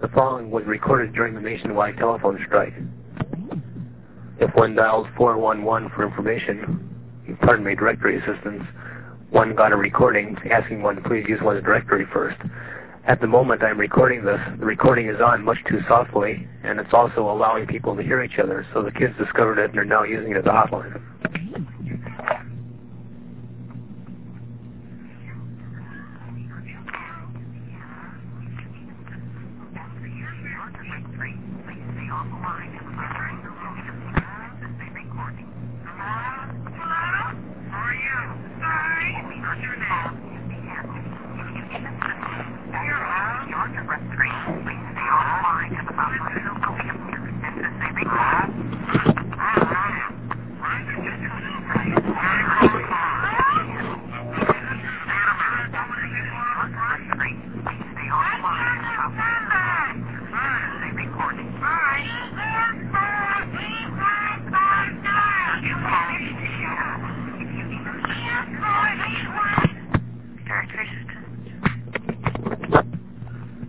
The following was recorded during the nationwide telephone strike. If one dialed 411 for directory assistance, one got a recording asking one to please use one's directory first. At the moment I'm recording this, the recording is on much too softly, and it's also allowing people to hear each other, so the kids discovered it and are now using it as a hotline. Hello? How are you? Sorry.